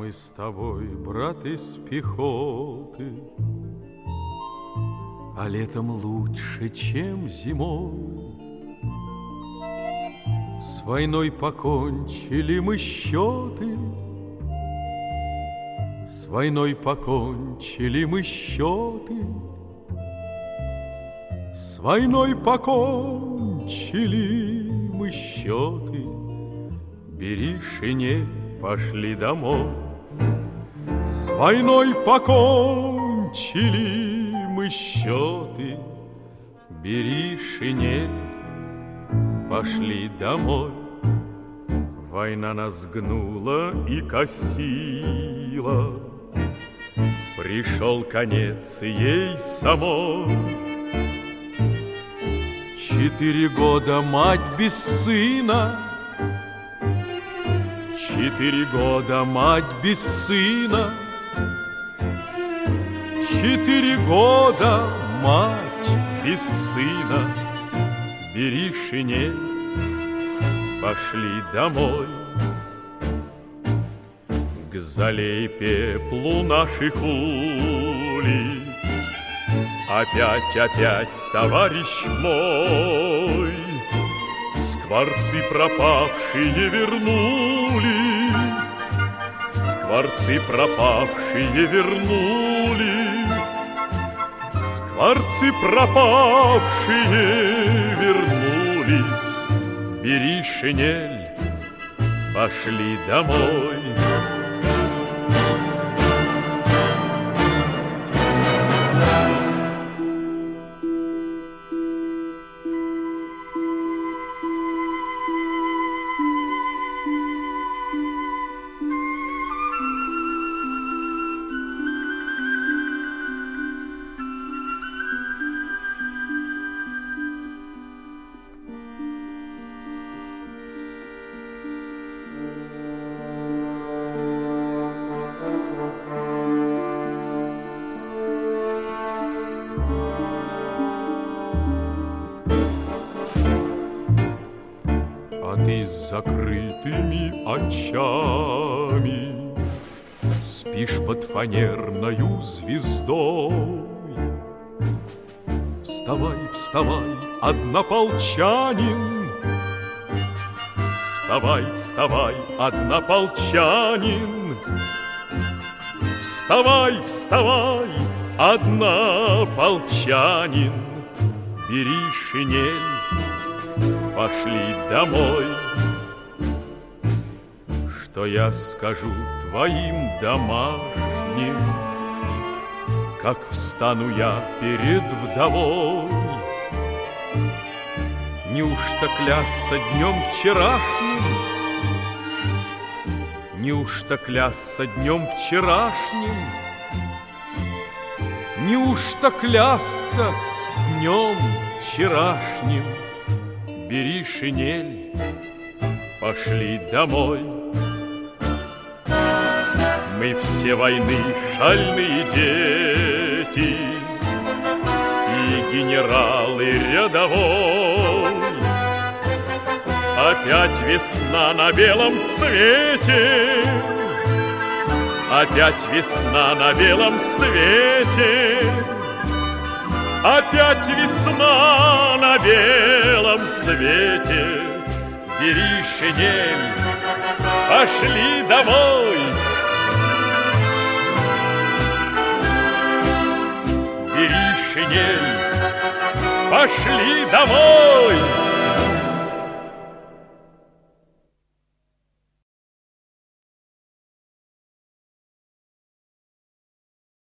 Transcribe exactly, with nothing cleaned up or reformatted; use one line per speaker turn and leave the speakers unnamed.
Мы с тобой, брат, из пехоты, а летом лучше, чем зимой. С войной покончили мы счеты, С войной покончили мы счеты, С войной покончили мы счеты. Бери шинель, пошли домой. С войной покончили мы счеты. Бери шинель, пошли домой. Война нас гнула и косила, пришел конец ей самой. Четыре года мать без сына, Четыре года мать без сына, Четыре года мать без сына. Бери шинель, пошли домой. К зале и пеплу наших улиц Опять, опять, товарищ мой, скворцы пропавшие вернулись, Скворцы пропавшие вернулись, Скворцы пропавшие вернулись. Бери шинель, пошли домой. А ты с закрытыми очами спишь под фанерною звездой. Вставай, вставай, однополчанин, Вставай, вставай, однополчанин, Вставай, вставай, однополчанин. Бери шинель, пошли домой. Что я скажу твоим домашним, как встану я перед вдовой? Неужто клясться днем вчерашним? Неужто клясться днем вчерашним? Неужто клясться днем вчерашним? Бери шинель, пошли домой. Мы все войны шальные дети, и генерал, и рядовой. Опять весна на белом свете, Опять весна на белом свете, Опять весна на белом свете. Бери шинель, пошли домой. Бери шинель, пошли домой.